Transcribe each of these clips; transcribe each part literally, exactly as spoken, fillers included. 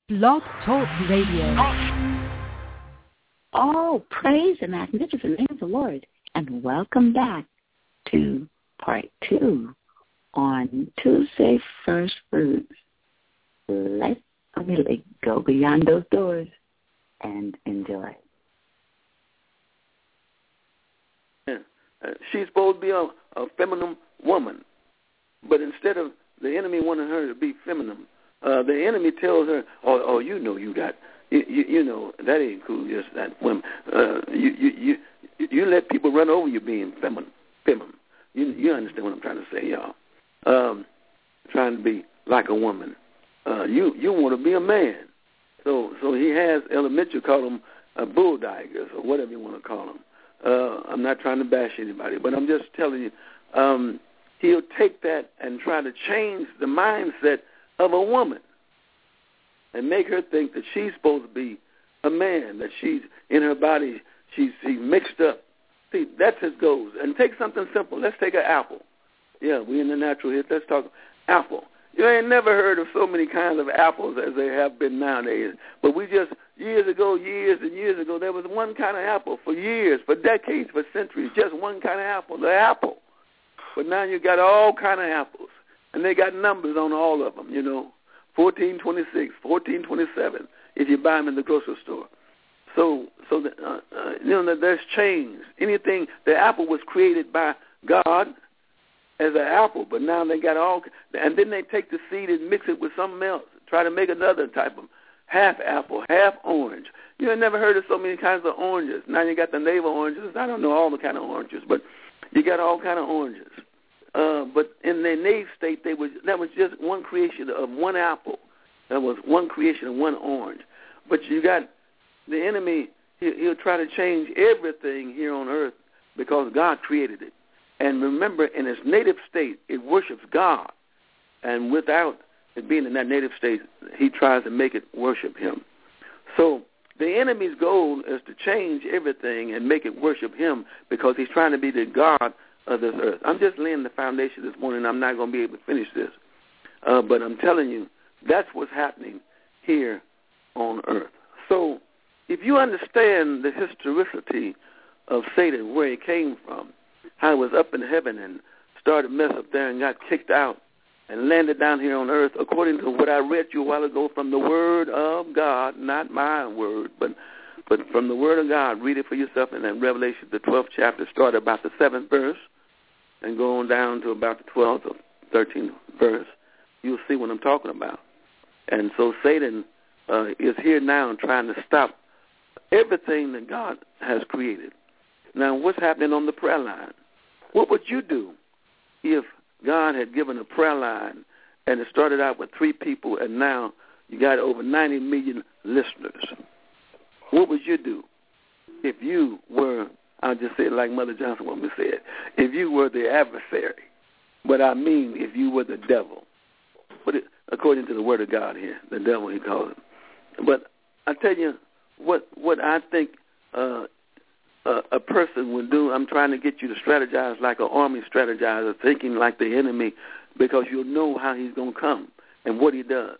Blog Talk Radio. Oh, praise the magnificent name of the Lord, and welcome back to part two on Tuesday First Fruits. Let's really go beyond those doors and enjoy. Yeah. Uh, she's supposed to be a, a feminine woman, but instead of the enemy wanting her to be feminine, uh, the enemy tells her, "Oh, oh, you know, you got, you, you, you know, that ain't cool. Just that woman. Uh, you, you, you, you let people run over you being feminine, feminine. You, you understand what I'm trying to say, y'all? Um, trying to be like a woman. Uh, you, you want to be a man. So, so he has Ella Mitchell call them uh, bulldaggers or whatever you want to call them. Uh, I'm not trying to bash anybody, but I'm just telling you, um, he'll take that and try to change the mindset of a woman and make her think that she's supposed to be a man, that she's in her body, she's, she's mixed up. See, that's his goals. And take something simple. Let's take an apple. Yeah, we in the natural here. Let's talk apple. You ain't never heard of so many kinds of apples as there have been nowadays. But we just, years ago, years and years ago, there was one kind of apple for years, for decades, for centuries, just one kind of apple, the apple. But now you got all kind of apples, and they got numbers on all of them, you know, fourteen twenty-six, fourteen twenty-seven, if you buy them in the grocery store. So, so the, uh, uh, you know, there's change. Anything, the apple was created by God as an apple, but now they got all, and then they take the seed and mix it with something else, try to make another type of half apple, half orange. You have never heard of so many kinds of oranges. Now you got the navel oranges. I don't know all the kind of oranges, but you got all kind of oranges. Uh, but in their native state, they was that was just one creation of one apple. That was one creation of one orange. But you got the enemy, he, he'll try to change everything here on earth because God created it. And remember, in its native state, it worships God. And without it being in that native state, he tries to make it worship him. So the enemy's goal is to change everything and make it worship him because he's trying to be the God of this earth. I'm just laying the foundation this morning. I'm not going to be able to finish this. Uh, but I'm telling you, that's what's happening here on earth. So if you understand the historicity of Satan, where he came from, how he was up in heaven and started mess up there and got kicked out and landed down here on earth, according to what I read you a while ago from the Word of God, not my word, but but from the Word of God. Read it for yourself in that Revelation, the twelfth chapter, start about the seventh verse and go on down to about the twelfth or thirteenth verse. You'll see what I'm talking about. And so Satan uh, is here now trying to stop everything that God has created. Now, what's happening on the prayer line? What would you do if God had given a prayer line and it started out with three people and now you got over ninety million listeners? What would you do if you were, I'll just say it like Mother Johnson woman said, if you were the adversary? But I mean if you were the devil. But it, according to the Word of God here, the devil he calls it. But I tell you what, what I think uh, a, a person would do. I'm trying to get you to strategize like an army strategizer, thinking like the enemy, because you'll know how he's going to come and what he does.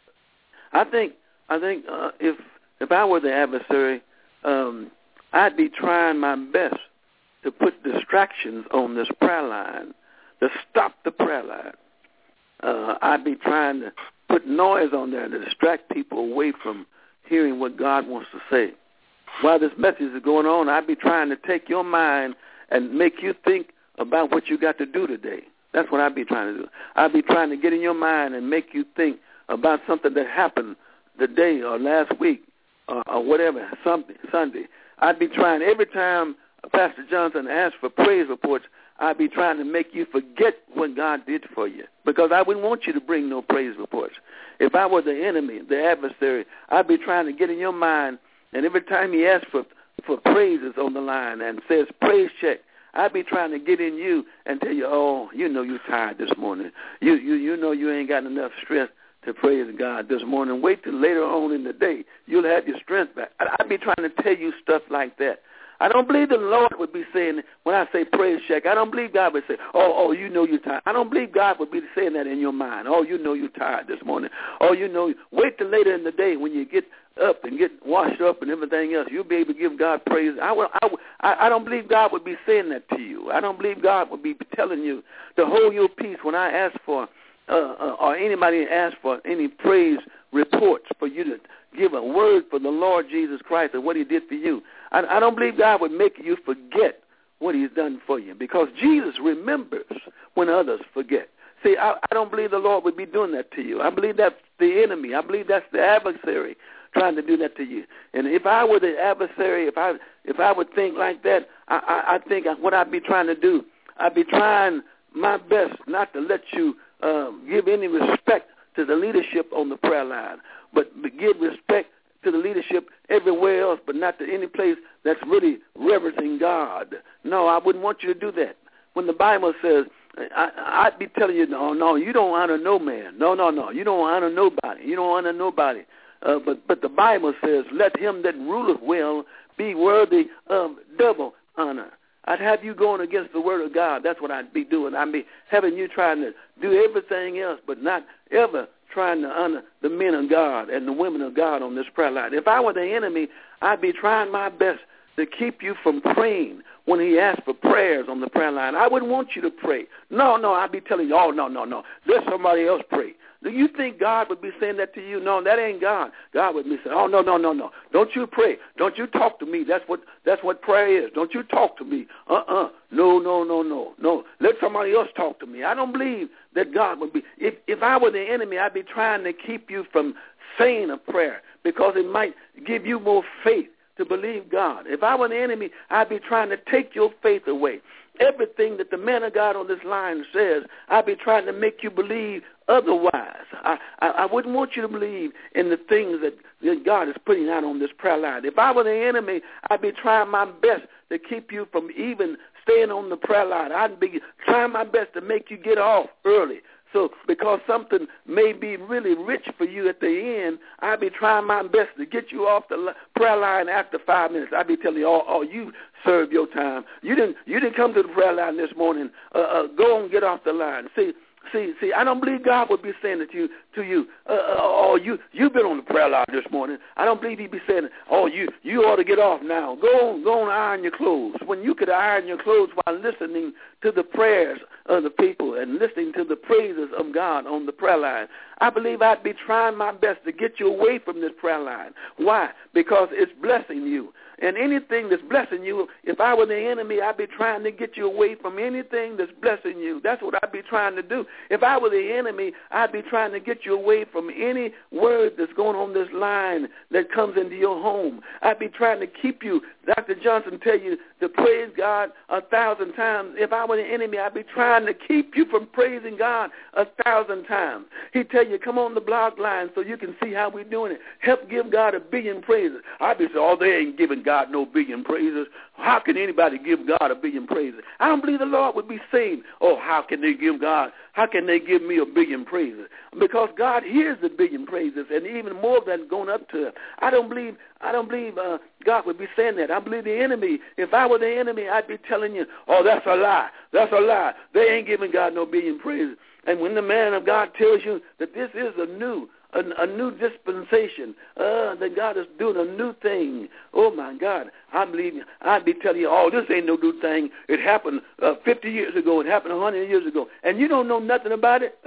I think I think uh, if if I were the adversary, um, I'd be trying my best to put distractions on this prayer line, to stop the prayer line. Uh, I'd be trying to put noise on there to distract people away from hearing what God wants to say. While this message is going on, I'd be trying to take your mind and make you think about what you got to do today. That's what I'd be trying to do. I'd be trying to get in your mind and make you think about something that happened today or last week or, or whatever, something, Sunday. I'd be trying every time Pastor Johnson asks for praise reports, I'd be trying to make you forget what God did for you, because I wouldn't want you to bring no praise reports. If I were the enemy, the adversary, I'd be trying to get in your mind, and every time he asks for, for praises on the line and says praise check, I'd be trying to get in you and tell you, oh, you know you're tired this morning. You you you know you ain't got enough strength to praise God this morning. Wait till later on in the day. You'll have your strength back. I'd be trying to tell you stuff like that. I don't believe the Lord would be saying, when I say praise check, I don't believe God would say, oh, oh, you know you're tired. I don't believe God would be saying that in your mind. Oh, you know you're tired this morning. Oh, you know, wait till later in the day when you get up and get washed up and everything else, you'll be able to give God praise. I, will, I, I don't believe God would be saying that to you. I don't believe God would be telling you to hold your peace when I ask for, uh, uh, or anybody ask for any praise reports for you to give a word for the Lord Jesus Christ and what he did for you. I, I don't believe God would make you forget what he's done for you, because Jesus remembers when others forget. See, I, I don't believe the Lord would be doing that to you. I believe that's the enemy. I believe that's the adversary trying to do that to you. And if I were the adversary, if I if I would think like that, I, I, I think what I'd be trying to do, I'd be trying my best not to let you um, give any respect to the leadership on the prayer line, but give respect to the leadership everywhere else, but not to any place that's really reverencing God. No, I wouldn't want you to do that. When the Bible says, I, I'd be telling you, no, no, you don't honor no man. No, no, no, you don't honor nobody. You don't honor nobody. Uh, but, but the Bible says, let him that ruleth well be worthy of double honor. I'd have you going against the word of God. That's what I'd be doing. I'd be having you trying to do everything else, but not ever trying to honor the men of God and the women of God on this prayer line. If I were the enemy, I'd be trying my best to keep you from praying when he asked for prayers on the prayer line. I wouldn't want you to pray. No, no, I'd be telling you, oh, no, no, no, let somebody else pray. Do you think God would be saying that to you? No, that ain't God. God would be saying, oh, no, no, no, no. Don't you pray. Don't you talk to me. That's what that's what prayer is. Don't you talk to me. Uh-uh. No, no, no, no, no. Let somebody else talk to me. I don't believe that God would be. If, if I were the enemy, I'd be trying to keep you from saying a prayer, because it might give you more faith to believe God. If I were the enemy, I'd be trying to take your faith away. Everything that the man of God on this line says, I'd be trying to make you believe otherwise. I, I, I wouldn't want you to believe in the things that, that God is putting out on this prayer line. If I were the enemy, I'd be trying my best to keep you from even staying on the prayer line. I'd be trying my best to make you get off early. So because something may be really rich for you at the end, I'll be trying my best to get you off the prayer line after five minutes. I'll be telling you, oh, oh you served your time. You didn't you didn't come to the prayer line this morning. Uh, uh, go and get off the line. See, see, see, I don't believe God would be saying it to you, to you. Uh, uh, oh, you, you've been on the prayer line this morning. I don't believe he'd be saying, oh, you, you ought to get off now. Go on, go on, iron your clothes. When you could iron your clothes while listening to the prayers of the people and listening to the praises of God on the prayer line. I believe I'd be trying my best to get you away from this prayer line. Why? Because it's blessing you. And anything that's blessing you, if I were the enemy, I'd be trying to get you away from anything that's blessing you. That's what I'd be trying to do. If I were the enemy, I'd be trying to get you away from any word that's going on this line that comes into your home. I'd be trying to keep you. Doctor Johnson tell you to praise God a thousand times. If I were the enemy, I'd be trying to keep you from praising God a thousand times. He'd tell you, come on the blog line so you can see how we're doing it. Help give God a billion praises. I'd be saying, oh, they ain't giving God no billion praises. How can anybody give God a billion praises? I don't believe the Lord would be saying, oh, how can they give God, how can they give me a billion praises? Because God hears the billion praises and even more than going up to it. I don't believe, I don't believe uh, God would be saying that. I believe the enemy, if I were the enemy, I'd be telling you, oh, that's a lie. That's a lie. They ain't giving God no billion praises. And when the man of God tells you that this is a new A, a new dispensation, uh, that God is doing a new thing. Oh, my God. I believe you. I'd be telling you, oh, this ain't no new thing. It happened uh, fifty years ago. It happened one hundred years ago. And you don't know nothing about it.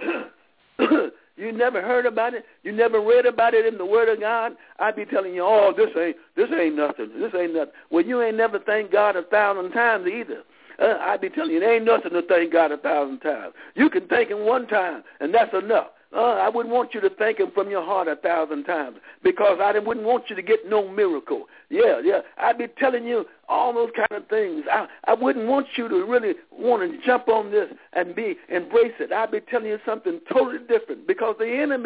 You never heard about it. You never read about it in the Word of God. I'd be telling you, oh, this ain't this ain't nothing. This ain't nothing. Well, you ain't never thanked God a thousand times either. Uh, I'd be telling you, there ain't nothing to thank God a thousand times. You can thank him one time, and that's enough. Uh, I wouldn't want you to thank him from your heart a thousand times, because I wouldn't want you to get no miracle. Yeah, yeah. I'd be telling you all those kind of things. I, I wouldn't want you to really want to jump on this and be embrace it. I'd be telling you something totally different, because the enemy,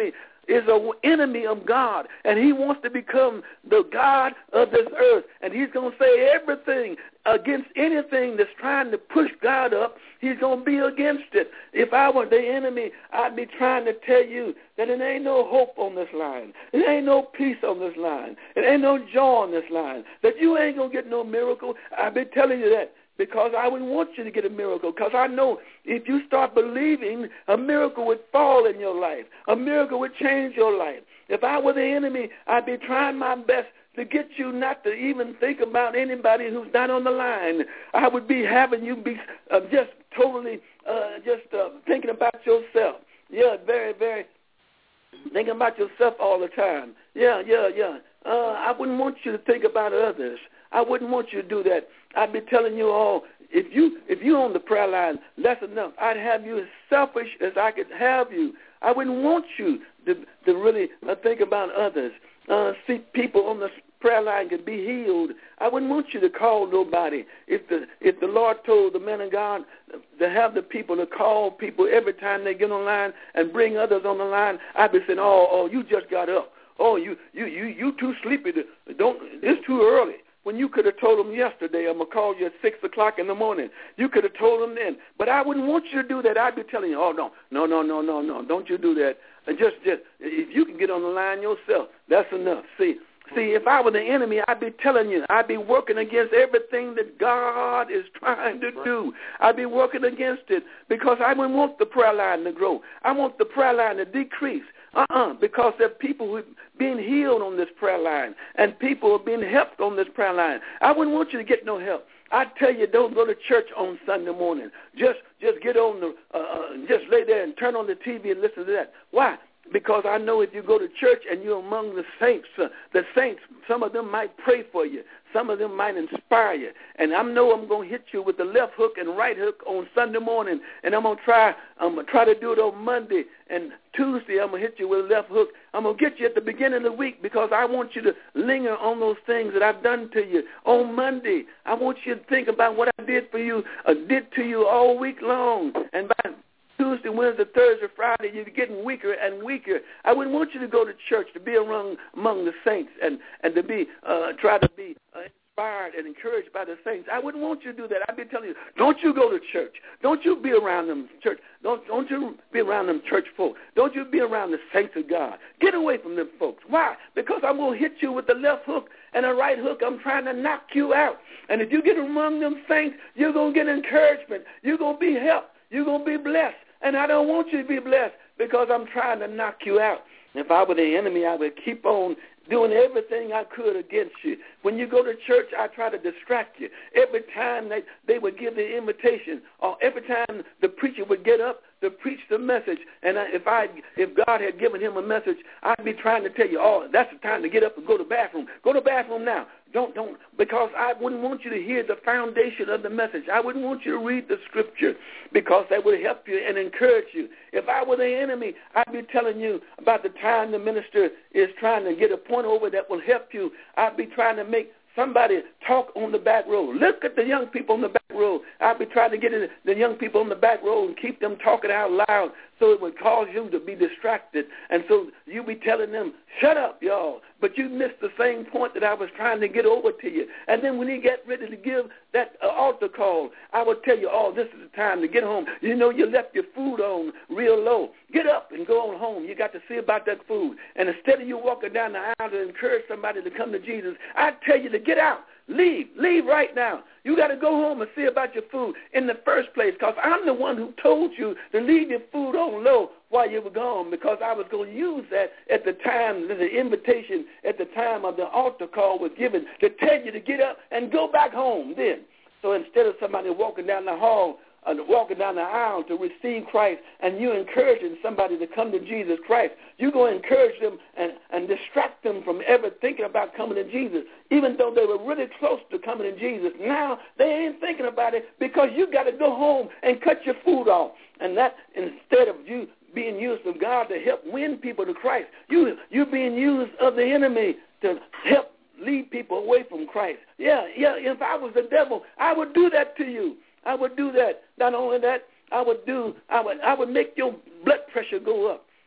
is an enemy of God, and he wants to become the God of this earth, and he's going to say everything against anything that's trying to push God up. He's going to be against it. If I were the enemy, I'd be trying to tell you that it ain't no hope on this line. It ain't no peace on this line. It ain't no joy on this line. That you ain't going to get no miracle. I'd be telling you that because I would want you to get a miracle, because I know if you start believing, a miracle would fall in your life. A miracle would change your life. If I were the enemy, I'd be trying my best to get you not to even think about anybody who's not on the line. I would be having you be uh, just totally uh, just uh, thinking about yourself. Yeah, very, very thinking about yourself all the time. Yeah, yeah, yeah. Uh, I wouldn't want you to think about others. I wouldn't want you to do that. I'd be telling you all, if you if you on the prayer line, that's enough. I'd have you as selfish as I could have you. I wouldn't want you to, to really uh, think about others. Uh, see people on the prayer line can be healed. I wouldn't want you to call nobody. If the if the Lord told the man of God to have the people to call people every time they get on line and bring others on the line, I'd be saying, oh, oh, you just got up. Oh, you you you you too sleepy. To, don't. It's too early. When you could have told them yesterday, I'm going to call you at six o'clock in the morning. You could have told them then. But I wouldn't want you to do that. I'd be telling you, oh, no, no, no, no, no, no. Don't you do that. And just, just if you can get on the line yourself, that's enough. See, see, if I were the enemy, I'd be telling you, I'd be working against everything that God is trying to do. I'd be working against it because I wouldn't want the prayer line to grow. I want the prayer line to decrease. Uh-uh, because there are people who are being healed on this prayer line, and people are being helped on this prayer line. I wouldn't want you to get no help. I tell you, don't go to church on Sunday morning. Just just get on the, uh, uh, just lay there and turn on the T V and listen to that. Why? Because I know if you go to church and you're among the saints, uh, the saints, some of them might pray for you. Some of them might inspire you. And I know I'm going to hit you with the left hook and right hook on Sunday morning. And I'm going to try I'm going to try to do it on Monday. And Tuesday I'm going to hit you with a left hook. I'm going to get you at the beginning of the week because I want you to linger on those things that I've done to you. On Monday, I want you to think about what I did for you, uh, did to you all week long. And by Tuesday, Wednesday, Thursday, Friday, you're getting weaker and weaker. I wouldn't want you to go to church to be around among the saints and, and to be uh, try to be uh, inspired and encouraged by the saints. I wouldn't want you to do that. I'd be telling you, don't you go to church. Don't you be around them church. Don't don't you be around them church folk. Don't you be around the saints of God. Get away from them folks. Why? Because I'm going to hit you with the left hook and a right hook. I'm trying to knock you out. And if you get among them saints, you're going to get encouragement. You're going to be helped. You're going to be blessed. And I don't want you to be blessed because I'm trying to knock you out. If I were the enemy, I would keep on doing everything I could against you. When you go to church, I try to distract you. Every time they, they would give the invitation, or every time the preacher would get up to preach the message, and I, if I if God had given him a message, I'd be trying to tell you, oh, that's the time to get up and go to the bathroom. Go to the bathroom now. Don't, don't, because I wouldn't want you to hear the foundation of the message. I wouldn't want you to read the scripture because that would help you and encourage you. If I were the enemy, I'd be telling you about the time the minister is trying to get a point over that will help you. I'd be trying to make somebody talk on the back row. Look at the young people on the back row. I'd be trying to get the young people on the back row and keep them talking out loud so it would cause you to be distracted. And so you be telling them, shut up, y'all. But you missed the same point that I was trying to get over to you. And then when you get ready to give that uh, altar call, I would tell you, oh, this is the time to get home. You know you left your food on real low. Get up and go on home. You got to see about that food. And instead of you walking down the aisle to encourage somebody to come to Jesus, I tell you to get out. Leave. Leave right now. You got to go home and see about your food in the first place because I'm the one who told you to leave your food on low while you were gone because I was going to use that at the time, the invitation at the time of the altar call was given to tell you to get up and go back home then. So instead of somebody walking down the hall, uh, walking down the aisle to receive Christ and you encouraging somebody to come to Jesus Christ, you're going to encourage them and, and distract them from ever thinking about coming to Jesus. Even though they were really close to coming to Jesus, now they ain't thinking about it because you got to go home and cut your food off. And that instead of you being used of God to help win people to Christ, you you're being used of the enemy to help lead people away from Christ. Yeah, yeah. If I was the devil, I would do that to you. I would do that. Not only that, I would do. I would. I would make your blood pressure go up.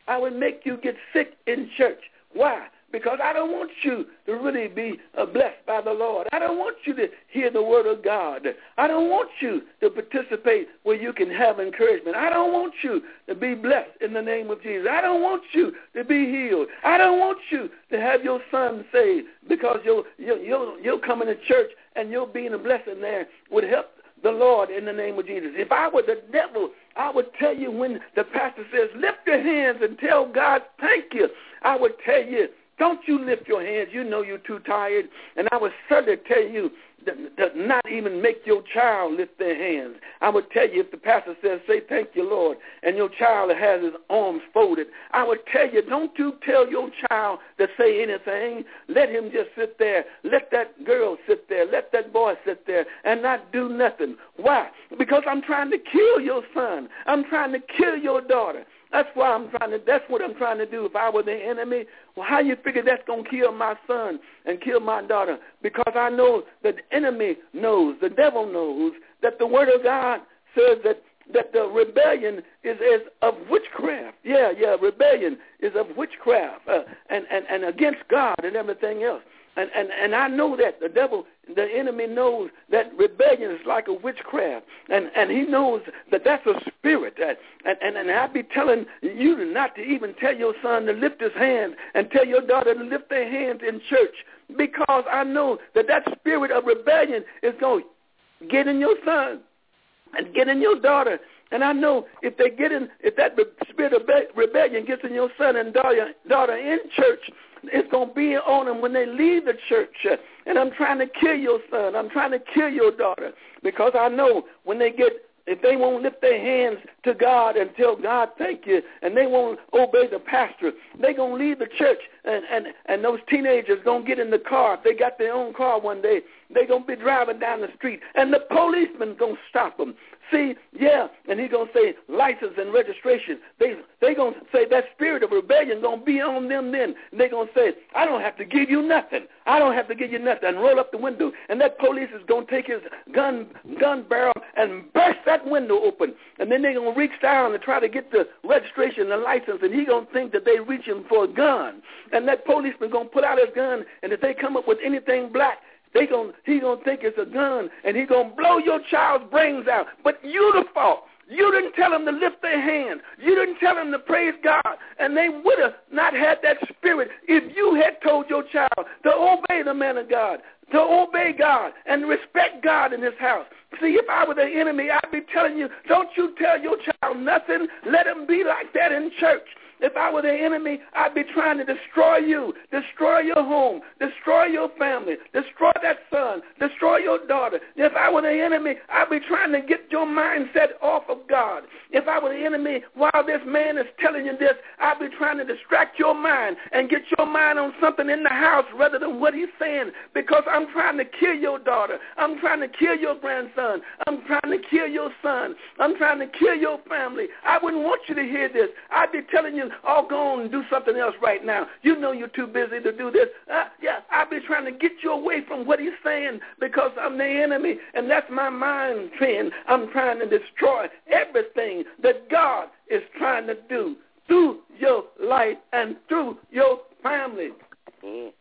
I would make you get sick in church. Why? Because I don't want you to really be uh, blessed by the Lord. I don't want you to hear the word of God. I don't want you to participate where you can have encouragement. I don't want you to be blessed in the name of Jesus. I don't want you to be healed. I don't want you to have your son saved because you're, you're, you're, you're coming to church and you're being a blessing there would help the Lord in the name of Jesus. If I were the devil, I would tell you when the pastor says, lift your hands and tell God, thank you. I would tell you, don't you lift your hands. You know you're too tired. And I would certainly tell you to, to not even make your child lift their hands. I would tell you if the pastor says, say thank you, Lord, and your child has his arms folded, I would tell you, don't you tell your child to say anything. Let him just sit there. Let that girl sit there. Let that boy sit there and not do nothing. Why? Because I'm trying to kill your son. I'm trying to kill your daughter. That's why I'm trying to, that's what I'm trying to do. If I were the enemy, well, how you figure that's going to kill my son and kill my daughter? Because I know that the enemy knows, the devil knows, that the word of God says that, that the rebellion is, is of witchcraft. Yeah, yeah, rebellion is of witchcraft uh, and, and, and against God and everything else. And, and and I know that the devil, the enemy knows that rebellion is like a witchcraft. And, and he knows that that's a spirit. That, and, and, and I be telling you not to even tell your son to lift his hand and tell your daughter to lift their hands in church, because I know that that spirit of rebellion is going to get in your son and get in your daughter. And I know if they get in, if that spirit of rebellion gets in your son and daughter, daughter in church, it's going to be on them when they leave the church. And I'm trying to kill your son. I'm trying to kill your daughter, because I know when they get, if they won't lift their hands to God and tell God thank you, and they won't obey the pastor, they're going to leave the church, and, and, and those teenagers going to get in the car. If they got their own car one day, they're going to be driving down the street, and the policeman going to stop them. See, yeah, and he's going to say license and registration. They they going to say that spirit of rebellion going to be on them then. And they're going to say, I don't have to give you nothing. I don't have to give you nothing. And roll up the window. And that police is going to take his gun gun barrel and burst that window open. And then they're going to reach down and try to get the registration and the license. And he's going to think that they're reaching for a gun. And that policeman going to pull out his gun. And if they come up with anything black, They gonna, he going to think it's a gun, and he going to blow your child's brains out. But you the fault. You didn't tell them to lift their hand. You didn't tell them to praise God. And they would have not had that spirit if you had told your child to obey the man of God, to obey God and respect God in his house. See, if I were the enemy, I'd be telling you, don't you tell your child nothing. Let him be like that in church. If I were the enemy, I'd be trying to destroy you, destroy your home, destroy your family, destroy that son, destroy your daughter. If I were the enemy, I'd be trying to get your mindset off of God. If I were the enemy, while this man is telling you this, I'd be trying to distract your mind and get your mind on something in the house rather than what he's saying, because I'm trying to kill your daughter. I'm trying to kill your grandson. I'm trying to kill your son. I'm trying to kill your family. I wouldn't want you to hear this. I'd be telling you, oh, go on and do something else right now. You know you're too busy to do this. Uh, yeah, I've been trying to get you away from what he's saying, because I'm the enemy, and that's my mind trend. I'm trying to destroy everything that God is trying to do through your life and through your family. Mm.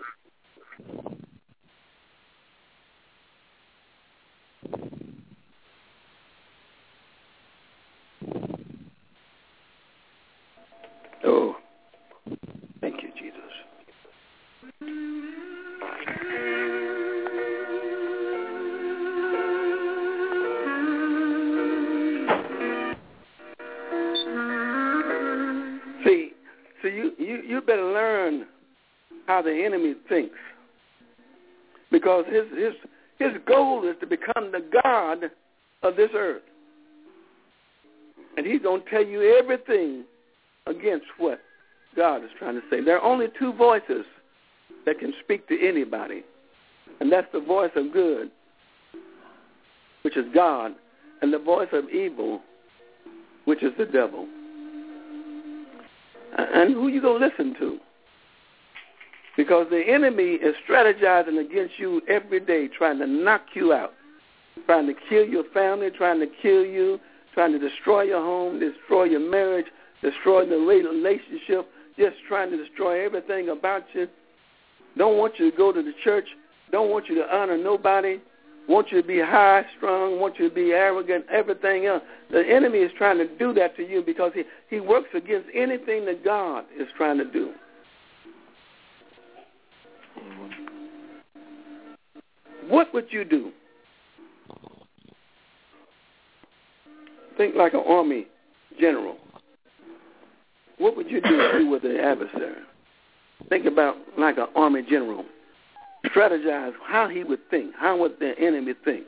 Oh, thank you, Jesus. See, so you, you, you better learn how the enemy thinks, because his his his goal is to become the God of this earth, and he's going to tell you everything against what God is trying to say. There are only two voices that can speak to anybody, and that's the voice of good, which is God, and the voice of evil, which is the devil. And who you going to listen to? Because the enemy is strategizing against you every day, trying to knock you out, trying to kill your family, trying to kill you, trying to destroy your home, destroy your marriage, destroying the relationship, just trying to destroy everything about you. Don't want you to go to the church. Don't want you to honor nobody. Want you to be high strung. Want you to be arrogant. Everything else. The enemy is trying to do that to you because he, he works against anything that God is trying to do. What would you do? Think like an army general. What would you do with the adversary? Think about like an army general. Strategize how he would think. How would the enemy think?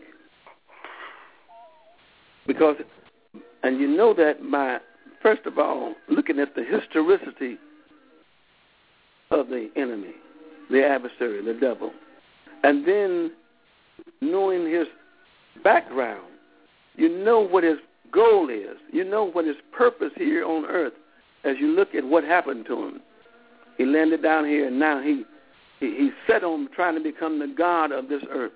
Because, and you know that by, first of all, looking at the historicity of the enemy, the adversary, the devil, and then knowing his background, you know what his goal is. You know what his purpose here on earth. As you look at what happened to him, he landed down here, and now he he, he set on trying to become the God of this earth.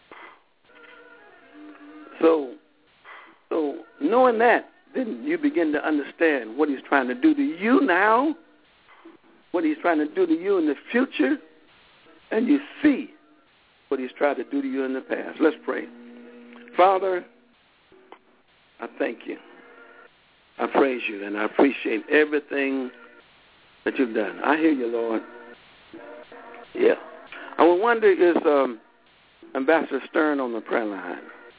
So, so knowing that, then you begin to understand what he's trying to do to you now, what he's trying to do to you in the future, and you see what he's tried to do to you in the past. Let's pray. Father, I thank you. I praise you, and I appreciate everything that you've done. I hear you, Lord. Yeah. I would wonder, is um, Ambassador Stern on the prayer line?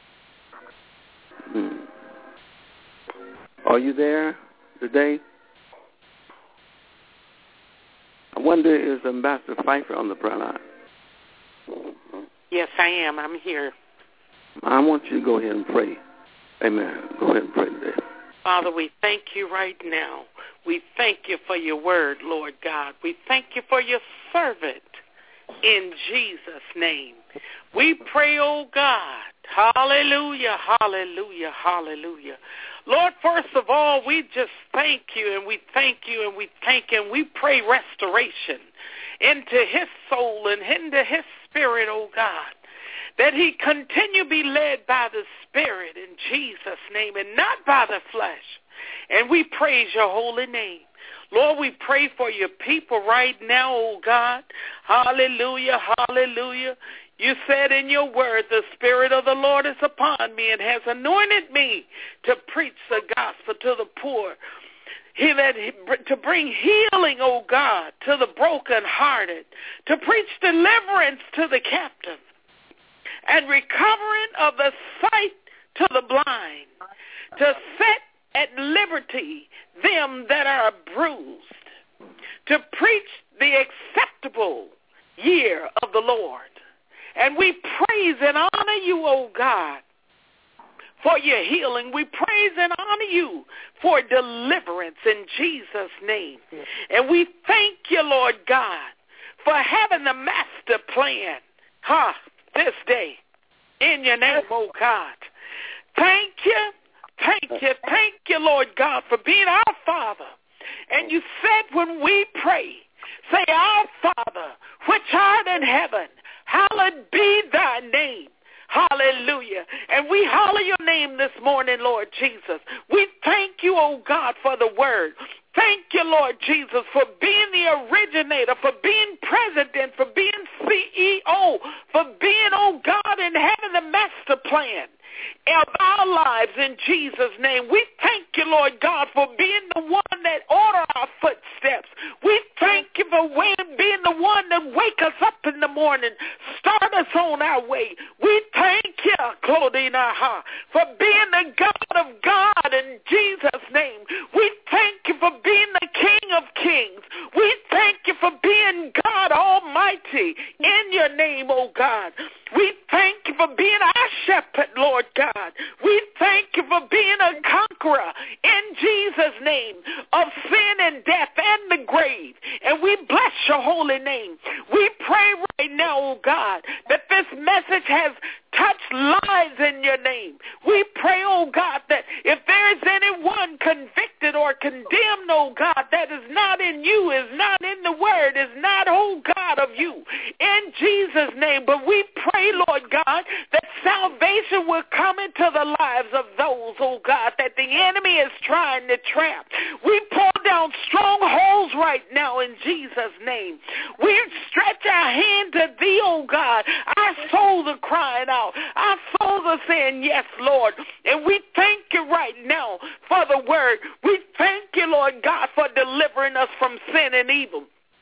Hmm. Are you there today? I wonder, is Ambassador Pfeiffer on the prayer line? Yes, I am. I'm here. I want you to go ahead and pray. Amen. Go ahead and pray today. Father, we thank you right now. We thank you for your word, Lord God. We thank you for your servant in Jesus' name. We pray, oh God, hallelujah, hallelujah, hallelujah. Lord, first of all, we just thank you and we thank you and we thank you and we pray restoration into his soul and into his spirit, oh God, that he continue be led by the Spirit in Jesus' name and not by the flesh. And we praise your holy name. Lord, we pray for your people right now, oh God. Hallelujah, hallelujah. You said in your word, the Spirit of the Lord is upon me and has anointed me to preach the gospel to the poor. He that to bring healing, oh God, to the brokenhearted, to preach deliverance to the captive, and recovering of the sight to the blind, to set at liberty them that are bruised, to preach the acceptable year of the Lord. And we praise and honor you, O God, for your healing. We praise and honor you for deliverance in Jesus' name. And we thank you, Lord God, for having the master plan, huh, this day, in your name, oh God. Thank you, thank you, thank you, Lord God, for being our Father. And you said when we pray, say, our Father, which art in heaven, hallowed be thy name. Hallelujah. And we holler your name this morning, Lord Jesus. We thank you, oh God, for the word. Thank you, Lord Jesus, for being the originator, for being president, for being C E O, for being, oh God, and having the master plan of our lives in Jesus' name. We thank you, Lord God, for being the one that order our footsteps. We thank you for being the one that wake us up in the morning, start us on our way. We thank you, Claudina, for being the God of God in Jesus' name. We thank you for being the King of Kings. We thank you for being God Almighty in your name, oh God. We thank you for being our shepherd, Lord God. We thank you for being a conqueror in Jesus' name of sin and death and the grave. And we bless your holy name. We pray right now, oh God, that this message has touched lives in your name. We pray, oh God, that if there is anyone convicted or condemned, oh God, that is not in you, is not in the word, is not, oh God, of you, in Jesus' name. But we pray, Lord God, that salvation will come into the lives of those, oh God, that the enemy is trying to trap. We pull down strongholds right now in Jesus' name. We stretch our hand to thee, oh God. Our souls are crying out. Our souls are saying, yes, Lord. And we thank you right now for the word. We thank you, Lord God, for delivering us from sin and evil.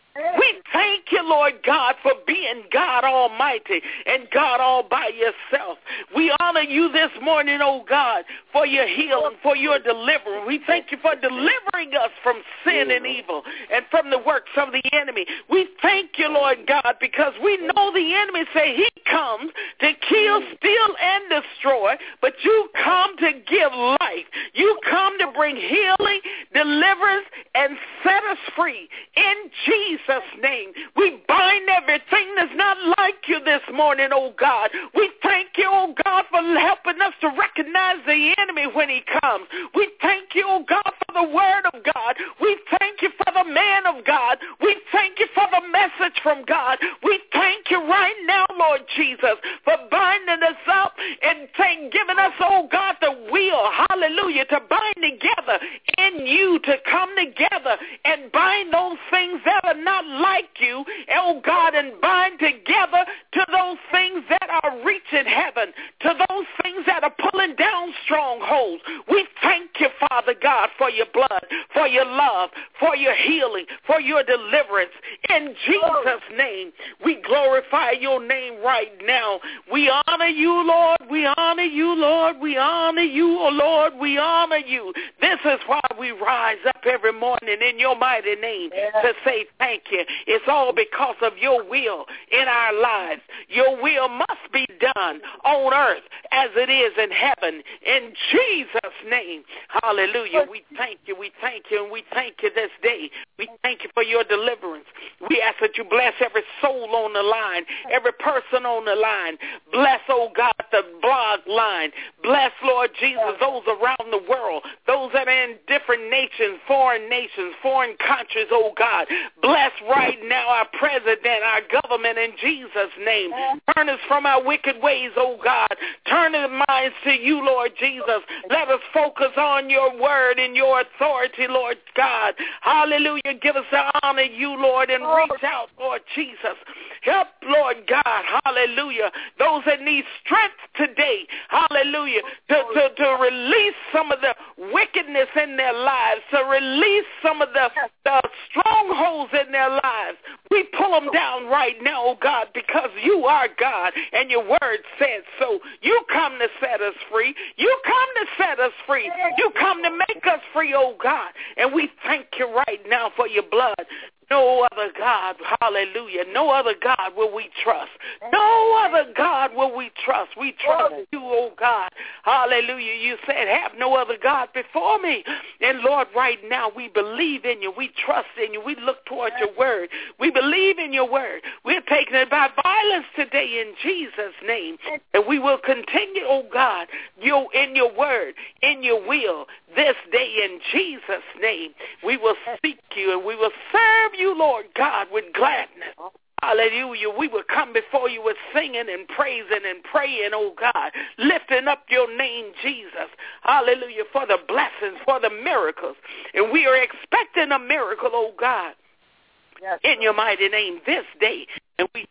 We thank you, Lord God, for being God Almighty and God all by yourself. We honor you this morning, oh God, for your healing, for your deliverance. We thank you for delivering us from sin and evil and from the works of the enemy. We thank you, Lord God, because we know the enemy say he comes to kill, steal, and destroy, but you come to give life. You come to bring healing, deliverance, and set us free. In Jesus' name, we bind everything that's not like you this morning, oh God. We thank you, oh God, for helping us to recognize the enemy when he comes. We thank you, oh God, for the word of God. We thank you for the man of God. We thank you for the message from God. We thank you right now, Lord Jesus, for binding us up and thank, giving us, oh God, the will, hallelujah, to bind together in you, to come together and bind those things that are not like you, oh God, and bind together to those things that are reaching heaven, to those things that are pulling down strongholds. We thank you, Father God, for your blood, for your love, for your healing, for your deliverance. In Jesus' name, we glorify your name right now. We honor you, Lord. We honor you, Lord. We honor you, oh Lord. We honor you. This is why we rise up every morning in your mighty name to say thank you. It's all because of your will in our lives. Your will must be done on earth as it is in heaven. In Jesus' name, hallelujah. We thank you. We thank you. And we thank you this day. We thank you for your deliverance. We ask that you bless every soul on the line, every person on the line. Bless, oh God, the blog line. Bless, Lord Jesus, those around the world, those that are in different nations, foreign nations, foreign countries, oh God. Bless right now our president, our government in Jesus' name. Turn us from our wicked ways, oh God. Turn our minds to you, Lord Jesus. Let us focus on your word and your authority, Lord God. Hallelujah. Give us the honor, you, Lord, and reach out, Lord Jesus. Help, Lord God, hallelujah, those that need strength today, hallelujah, to, to, to release some of the wickedness in their lives, to release some of the, the strongholds in their lives. We pull them down right now, oh God, because you are God and your word says so. You come to set us free. You come to set us free. You come to make us free, oh God, and we thank you right now for your blood. No other God, hallelujah, no other God will we trust. No other God will we trust. We trust you, oh God, hallelujah. You said, have no other God before me. And Lord, right now we believe in you. We trust in you. We look towards your word. We believe in your word. We're taking it by violence today in Jesus' name. And we will continue, oh God, you in your word, in your will, this day in Jesus' name. We will seek you and we will serve you, Lord God, with gladness. Hallelujah. We will come before you with singing and praising and praying, oh God, lifting up your name, Jesus. Hallelujah, for the blessings, for the miracles. And we are expecting a miracle, oh God, yes, in your mighty name this day. And we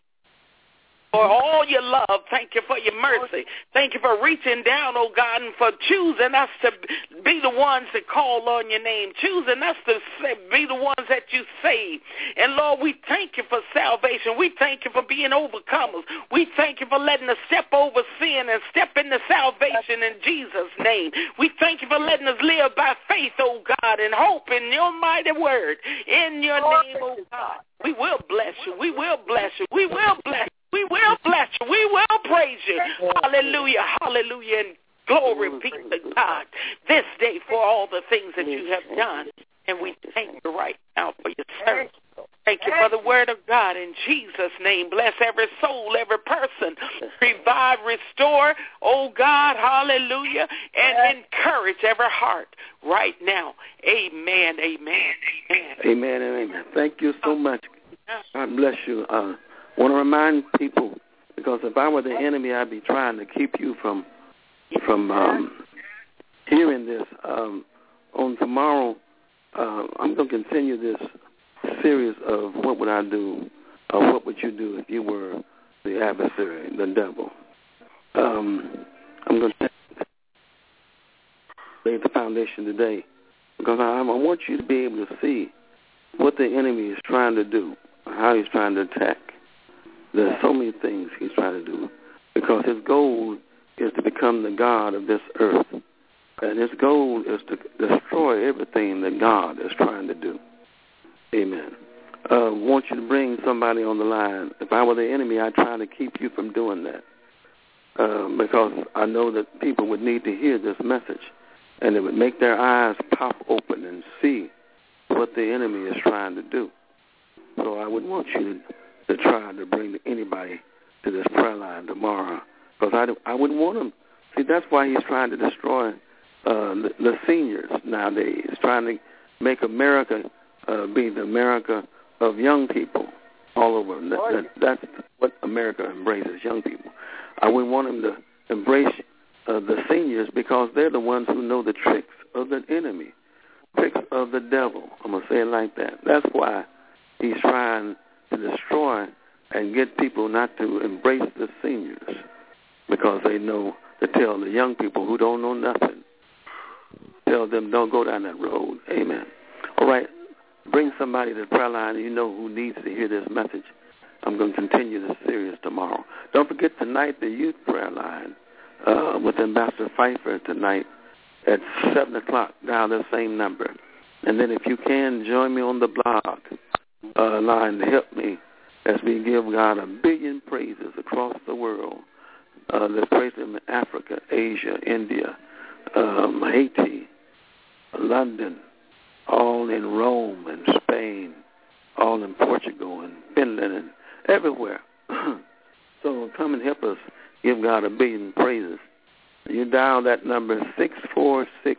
for all your love. Thank you for your mercy. Thank you for reaching down, oh God, and for choosing us to be the ones that call on your name, choosing us to be the ones that you save. And Lord, we thank you for salvation. We thank you for being overcomers. We thank you for letting us step over sin and step into salvation in Jesus' name. We thank you for letting us live by faith, oh God, and hope in your mighty word. In your name, oh God, we will bless you. We will bless you. We will bless you. We will bless you. We will praise you. Hallelujah. Hallelujah. And glory be to God this day for all the things that you have done. And we thank you right now for your service. Thank you for the word of God in Jesus' name. Bless every soul, every person. Revive, restore, oh God, hallelujah, and encourage every heart right now. Amen, amen, amen. Amen and amen. Thank you so much. God bless you. Uh, I want to remind people, because if I were the enemy, I'd be trying to keep you from from um, hearing this. Um, on tomorrow, uh, I'm going to continue this series of what would I do, or what would you do if you were the adversary, the devil. Um, I'm going to lay the foundation today because I, I want you to be able to see what the enemy is trying to do, how he's trying to attack. There's so many things he's trying to do because his goal is to become the God of this earth. And his goal is to destroy everything that God is trying to do. Amen. I uh, want you to bring somebody on the line. If I were the enemy, I'd try to keep you from doing that uh, because I know that people would need to hear this message and it would make their eyes pop open and see what the enemy is trying to do. So I would want you to, to try to bring anybody to this prayer line tomorrow because I, I wouldn't want him. See, that's why he's trying to destroy uh, the, the seniors nowadays. He's trying to make America uh, be the America of young people all over. That, that, that's what America embraces, young people. I wouldn't want him to embrace uh, the seniors because they're the ones who know the tricks of the enemy, tricks of the devil. I'm going to say it like that. That's why he's trying to destroy and get people not to embrace the seniors because they know to tell the young people who don't know nothing, tell them don't go down that road. Amen. All right. Bring somebody to the prayer line you know who needs to hear this message. I'm going to continue this series tomorrow. Don't forget tonight the youth prayer line uh, with Ambassador Pfeiffer tonight at seven o'clock. Dial the same number. And then if you can, join me on the blog uh, line to help me as we give God a billion praises across the world. Uh, let's praise Him in Africa, Asia, India, um, Haiti, London, all in Rome and Spain, all in Portugal and Finland and everywhere. So come and help us give God a billion praises. You dial that number six four six,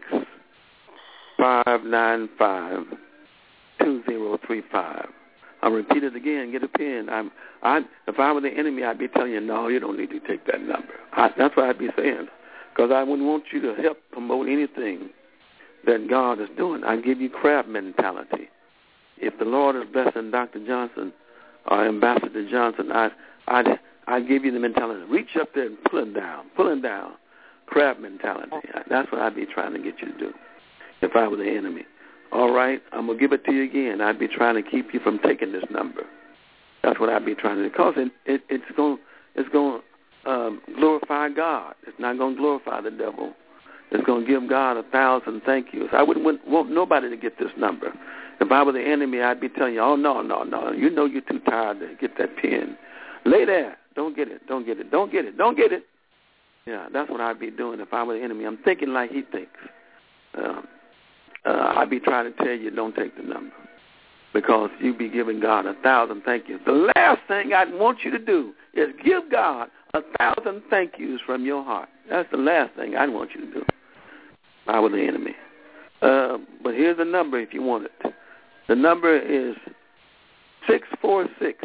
five nine five, two zero three five. I'll repeat it again. Get a pen. I'm, I, if I were the enemy, I'd be telling you, no, you don't need to take that number. I, that's what I'd be saying because I wouldn't want you to help promote anything that God is doing. I give you crab mentality. If the Lord is blessing Doctor Johnson or Ambassador Johnson, I I I give you the mentality. Reach up there and pull him down, pull him down. Crab mentality. That's what I'd be trying to get you to do if I were the enemy. All right, I'm gonna give it to you again. I'd be trying to keep you from taking this number. That's what I'd be trying to do because it, it, it's going it's going to um, glorify God. It's not going to glorify the devil. It's going to give God a thousand thank yous. I wouldn't want, want nobody to get this number. If I were the enemy, I'd be telling you, oh, no, no, no. You know you're too tired to get that pen. Lay there. Don't get it. Don't get it. Don't get it. Don't get it. Yeah, that's what I'd be doing if I were the enemy. I'm thinking like he thinks. Um, uh, I'd be trying to tell you don't take the number because you'd be giving God a thousand thank yous. The last thing I'd want you to do is give God a thousand thank yous from your heart. That's the last thing I'd want you to do. I was the enemy. Uh, but here's the number if you want it. The number is six four six,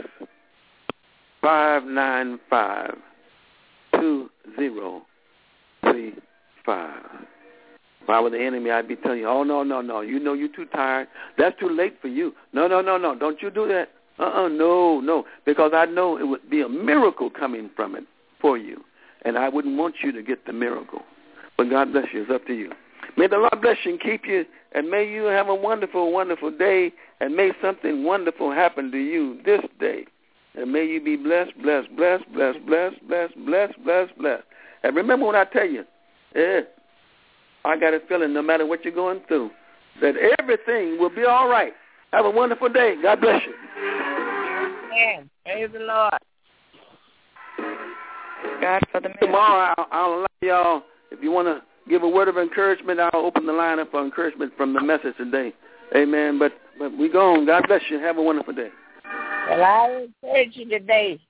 five nine five, two zero three five. If I were the enemy, I'd be telling you, oh, no, no, no. You know you're too tired. That's too late for you. No, no, no, no. Don't you do that. Uh-uh, no, no. Because I know it would be a miracle coming from it for you. And I wouldn't want you to get the miracle. But God bless you. It's up to you. May the Lord bless you and keep you, and may you have a wonderful, wonderful day, and may something wonderful happen to you this day. And may you be blessed, blessed, blessed, blessed, blessed, blessed, blessed, blessed, blessed. And remember when I tell you, eh, I got a feeling no matter what you're going through, that everything will be all right. Have a wonderful day. God bless you. Amen. Praise the Lord. God for the miracle. Tomorrow I'll, I'll allow y'all, if you want to give a word of encouragement, I'll open the line up for encouragement from the message today. Amen. But but we go on. God bless you. Have a wonderful day. Well, I encourage you today.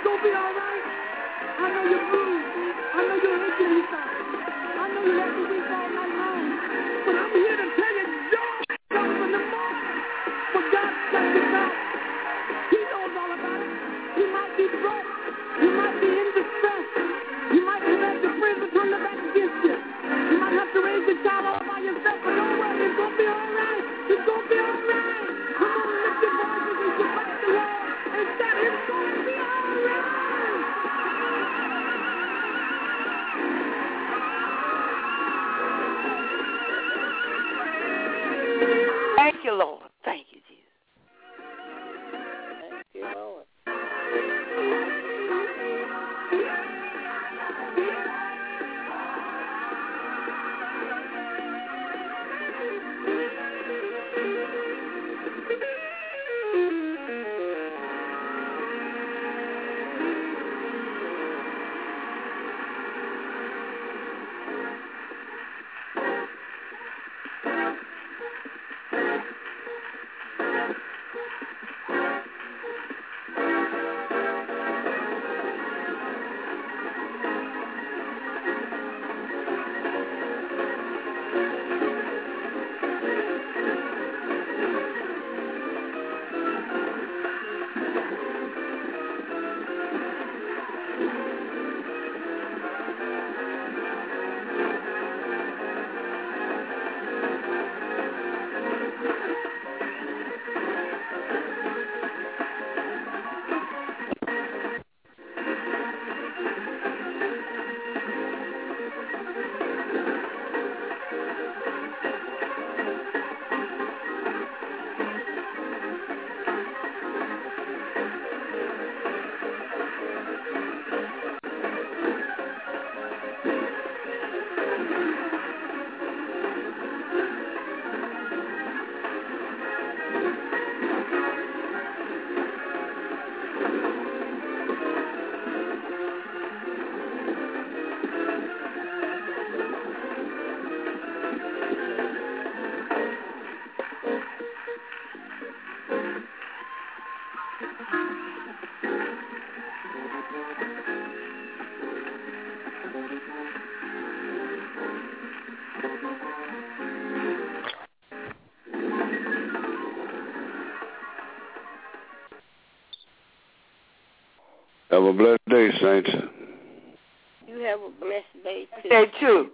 gonna be all right. I know you're bruised. I know you're aching inside. I know you have to weep all night long. But I'm here to tell you, joy comes in the morning. For God sent us out. He knows all about it. You might be broke. You might be in distress. You might have had your friends to turn their back against you. You might have to raise your child all by yourself. But don't worry, it's gonna be all right. It's gonna be all right. Come on, lift your voices and shabbat the Lord and shout, it's gonna be all right. Thank you, Lord. Thank you, Jesus. Thank you, Lord. Have a blessed day, saints. You have a blessed day, too. Day too.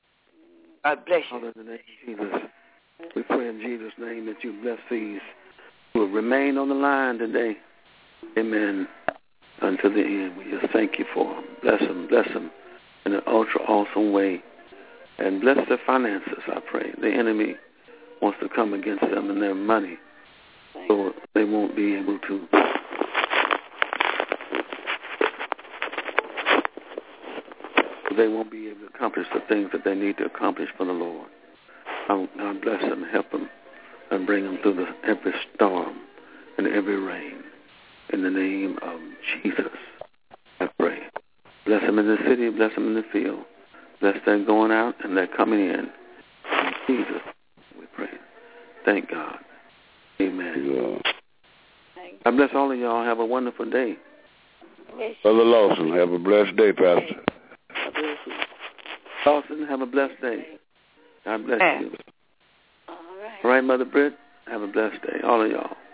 God bless you. Father, in the name of Jesus, we pray in Jesus' name that you bless these who will remain on the line today. Amen. Until the end. We just thank you for them. Bless them. Bless them in an ultra awesome way. And bless their finances, I pray. The enemy wants to come against them and their money. So they won't be able to they won't be able to accomplish the things that they need to accomplish for the Lord. God bless them, help them, and bring them through the, every storm and every rain. In the name of Jesus, I pray. Bless them in the city, bless them in the field. Bless their going out and their coming in. In Jesus, we pray. Thank God. Amen. God bless all of y'all. Have a wonderful day. Brother Lawson, have a blessed day, Pastor. Lawson, have a blessed day. God bless you. All right. All right, Mother Britt, have a blessed day. All of y'all.